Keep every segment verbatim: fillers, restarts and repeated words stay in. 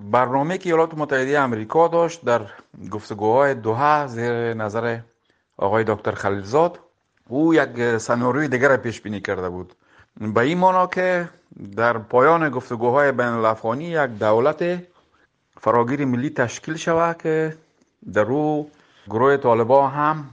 برنامه که ایالات متحده آمریکا داشت در گفتگوهای دوحه زیر نظر آقای دکتر خلیلزاد، او یک سناریوی دیگر را پیش بینی کرده بود، به این معنا که در پایان گفتگوهای بین الافغانی یک دولت فراگیر ملی تشکیل شود که در او گروه طالبان هم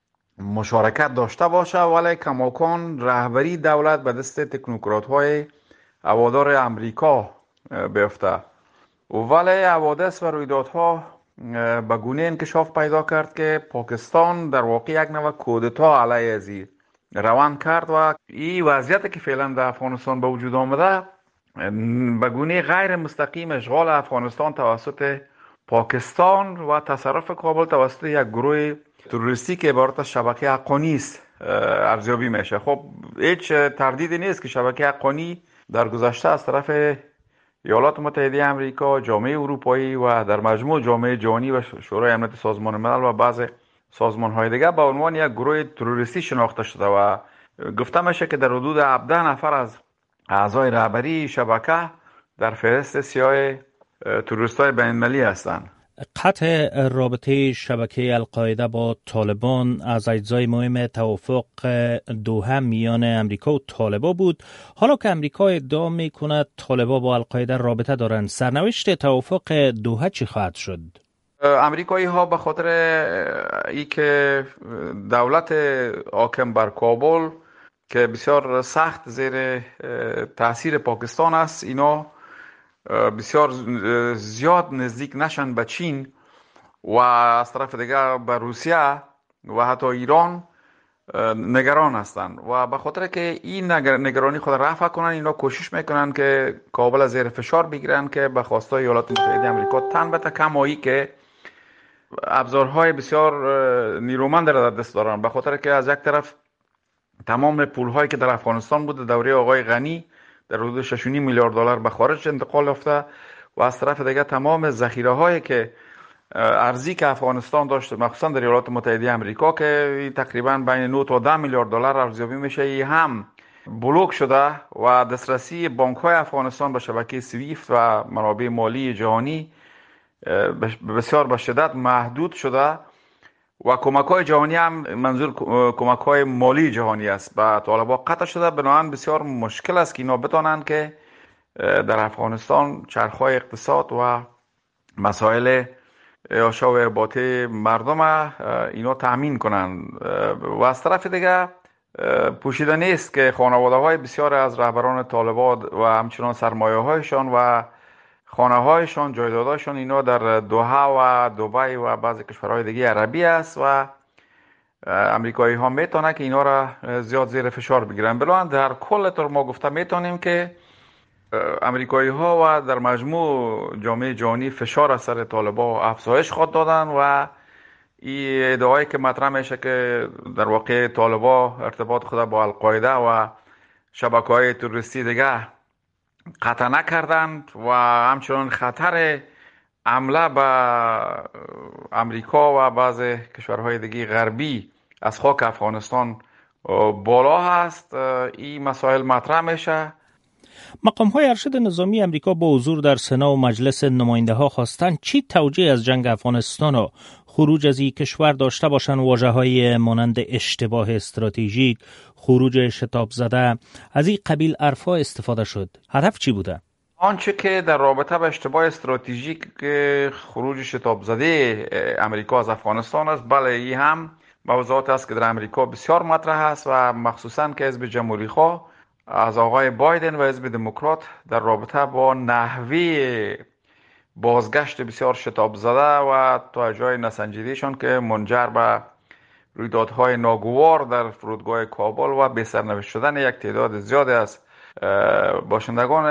مشارکت داشته باشه، ولی کماکان رهبری دولت به دست تکنوکرات های هوادار امریکا بیفته. ولی حوادث و رویدادها به گونه انکشاف پیدا کرد که پاکستان در واقع یک نوع کودتا علیه ازی روان کرد و این وضعیت که فعلا در افغانستان به وجود آمده به گونه غیر مستقیم اشغال افغانستان توسط پاکستان و تصرف کابل توسط یک گروه تروریستی که عبارت از شبکه حقانی است ارزیابی میشه. خب هیچ تردیدی نیست که شبکه حقانی در گذشته از طرف ایالات متحده آمریکا، جامعه اروپایی و در مجموع جامعه جهانی و شورای امنیت سازمان ملل و بعض سازمان‌های دیگر به عنوان یک گروه تروریستی شناخته شده و گفته میشه که در حدود هفده نفر از اعضای رهبری شبکه در فهرست سیاه تروریست‌های بین‌المللی هستند. قطع رابطه شبکه القاعده با طالبان از اجزای مهم توافق دوحه میان امریکا و طالبان بود. حالا که امریکا ادعا میکند طالبان با القاعده رابطه دارند، سرنوشت توافق دوحه چی خواهد شد؟ امریکایی ها به خاطر ای که دولت حاکم بر کابل که بسیار سخت زیر تاثیر پاکستان است، اینا بسیار زیاد نزدیک نشن به چین و از طرف دیگر به روسیه و حتی ایران نگران هستند و به خاطر که این نگرانی خود رفع کنن، اینا کوشش میکنن که کابل زیر فشار بگیرن که به خواستای ایالات متحده آمریکا تن بده، کمایی که ابزارهای بسیار نیرومند را در دست دارن. به خاطر که از یک طرف تمام پولهایی که در افغانستان بود دوره آقای غنی در حدود شش و نیم میلیارد دلار به خارج انتقال یافته و از طرف دیگر تمام ذخیره هایی که ارزی که افغانستان داشته مخصوصا در ایالات متحده آمریکا که تقریبا بین نه تا ده میلیارد دلار ارزیابی میشه، ای هم بلوک شده و دسترسی بانک های افغانستان به شبکه سویفت و منابع مالی جهانی بسیار به شدت محدود شده و کمک های جهانی هم منظور کمک های مالی جهانی است به طالبان قطع شده. بنابراین بسیار مشکل است که اینا بتانند که در افغانستان چرخهای اقتصاد و مسائل عیاشا و ارباطه مردم اینا تأمین کنند و از طرف دیگه پوشیده نیست که خانواده های بسیار از رهبران طالبان و همچنان سرمایه هایشان و خانه هایشان، جایدادهایشان اینا در دوحه و دبی و بعضی کشورهای دیگه عربی است و امریکایی ها میتونه که اینا را زیاد زیر فشار بگیرن. بلان در کل طور ما گفته میتونیم که امریکایی ها و در مجموع جامعه جهانی فشار از سر طالبان افزایش خواهد دادن و این ادعایی که مطرح میشه که در واقع طالبان ارتباط خود با القاعده و شبکه‌های تروریستی دیگه قطع نکردند و همچنان خطر حمله به امریکا و بعض کشورهای دیگه غربی از خاک افغانستان بالا هست. این مسائل مطرح میشه. مقام‌های ارشد نظامی امریکا با حضور در سنا و مجلس نماینده ها خواستند چی توجیه از جنگ افغانستان و خروج از این کشور داشته باشند. واژه‌های مانند اشتباه استراتژیک، خروج شتاب زده، از این قبیل حرفا استفاده شد. هدف چی بوده؟ آنچه که در رابطه با اشتباه استراتژیک خروج شتاب زده امریکا از افغانستان است، بله این هم موضوعات است که در امریکا بسیار مطرح است و مخصوصا که حزب جمهوری خواه از آقای بایدن و حزب دموکرات در رابطه با نحوه بازگشت بسیار شتاب زده و تا جای نسنجیدهشان که منجر به رویدادهای ناگوار در فرودگاه کابل و به سرنوشت شدن یک تعداد زیاد از باشندگان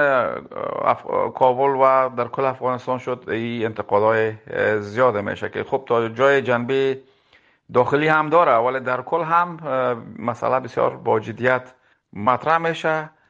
کابل و در کل افغانستان شد، این انتقادهای زیاد میشه که خب تا جای جنبه داخلی هم داره، ولی در کل هم مسئله بسیار با جدیت مطرح میشه.